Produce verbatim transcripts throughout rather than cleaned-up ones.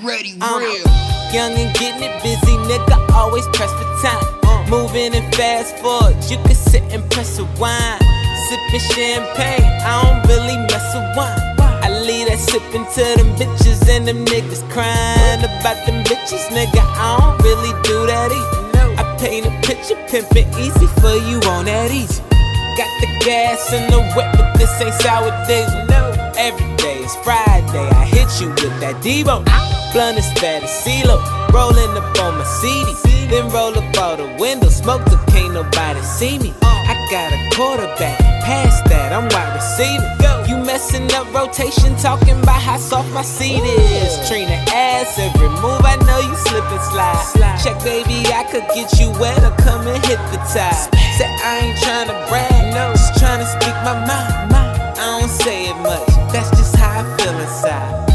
ready, um, real. Young and getting it busy, nigga, always press for time. Uh, moving and fast forward, you can sit and press a wine. Sipping champagne, I don't really mess with wine. I leave that sipping to them bitches and them niggas crying about them bitches, nigga, I don't really do that either. I paint a picture, pimpin' easy for you on that easy. Got the gas in the whip, but this ain't sour diesel. No, every day is Friday, I hit you with that Devo. Blunt as fat as CeeLo, rollin' up on my C D. Then roll up all the windows, smoke till can't nobody see me. I got a quarterback, past that, I'm wide receiver. You messin' up rotation, talking about how soft my seat is. Trina ass, every move I know you slip and slide. Check baby, I could get you wetter, come and hit the tide. Said I ain't tryna brag, no, just tryna speak my mind. I don't say it much, that's just how I feel inside.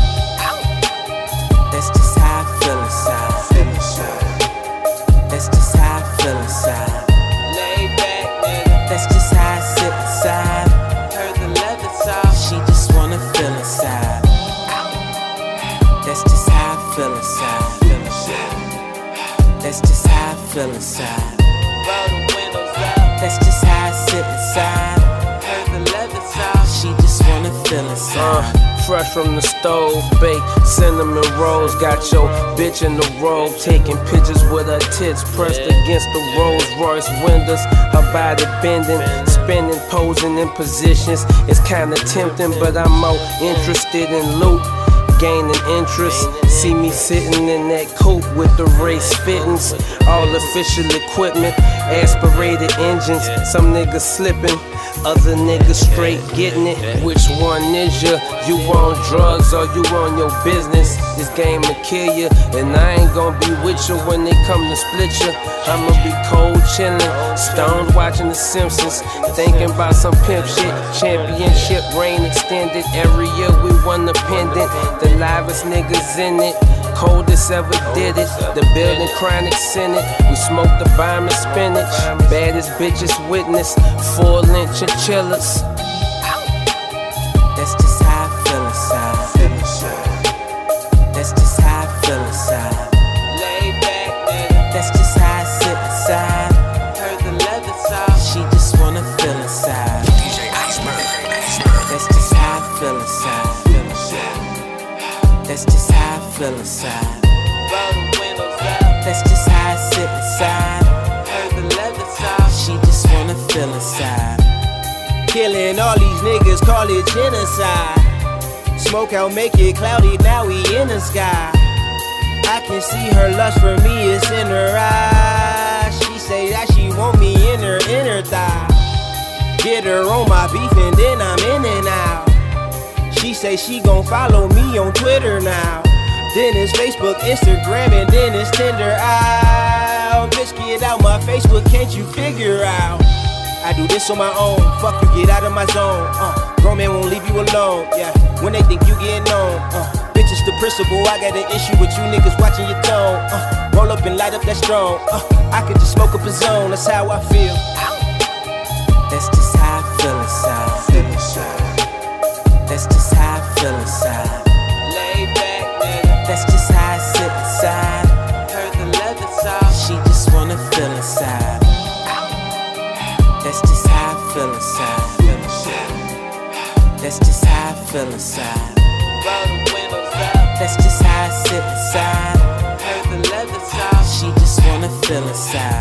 That's just how I feel inside. That's just how I feel inside. Lay back, nigga. That's just how I sit inside. Heard the leather soft, she just wanna feel inside. That's just how I feel inside. That's just how I feel inside. Roll the windows up. That's just how I sit inside. Heard the leather soft, she just wanna feel inside. Uh. Fresh from the stove, baked cinnamon rolls. Got your bitch in the robe, taking pictures with her tits pressed against the Rolls Royce windows. Her body bending, spinning, posing in positions. It's kinda tempting, but I'm more interested in loot, gaining interest. See me sitting in that coupe with the race fittings, all official equipment, aspirated engines. Some niggas slipping, other niggas straight getting it. Which one is ya? You on drugs or you on your business? This game will kill ya, and I ain't gon' be with you when they come to split ya. I'ma be cold chillin', stoned watching The Simpsons, thinking about some pimp shit. Championship reign extended, every year we won the pendant. The livest niggas in it, coldest ever did it. The building chronic senate, we smoke the bomb and spinach. Baddest bitches witness, full length chinchillas. That's just how I feel inside. That's just how I feel inside. Lay back, nigga. That's just how I sit inside. Heard the leather soft, she just wanna feel inside. That's just how I feel inside. That's just how I feel inside. Roll the windows up. That's just how I sit inside. Heard the leather soft, she just wanna feel inside. Killing all these niggas, call it genocide. Smoke out, make it cloudy, now we in the sky. I can see her lust for me, it's in her eyes. She say that she want me in her inner thigh. Get her on my beef and then I'm in and out. She say she gon' follow me on Twitter now. Then it's Facebook, Instagram, and then it's Tinder out. Bitch, get out my Facebook, can't you figure out? I do this on my own, fuck you, get out of my zone. Uh, grown man won't leave you alone, yeah. When they think you getting on, uh, bitch, it's the principle. I got an issue with you niggas watching your tone. Uh, roll up and light up that strong. Uh, I could just smoke up a zone, that's how I feel. That's just how I feel inside. That's just how I feel inside. Lay back, nigga. That's just how I sit inside. Heard the leather soft, she just wanna feel inside. That's just how I feel inside. That's just how I feel inside. Roll the windows up. That's just how I sit inside. Heard the leather soft, she just wanna feel inside.